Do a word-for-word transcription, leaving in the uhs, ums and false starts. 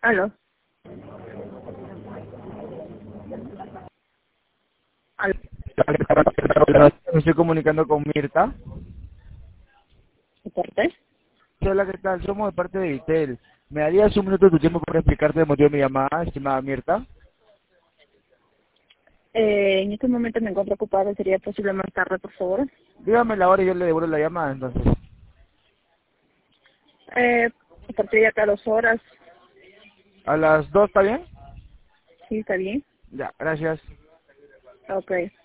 Aló. Aló. Me estoy comunicando con Mirta. ¿De parte? Sí, hola, ¿qué tal? Somos de parte de Vitel. ¿Me darías un minuto de tu tiempo para explicarte el motivo de mi llamada, estimada Mirta? Eh, en este momento me encuentro ocupado. ¿Sería posible más tarde, por favor? Dígame la hora y yo le devuelvo la llamada, entonces. Eh, a partir de acá dos horas. ¿A las dos está bien? Sí, está bien. Ya, gracias. Ok.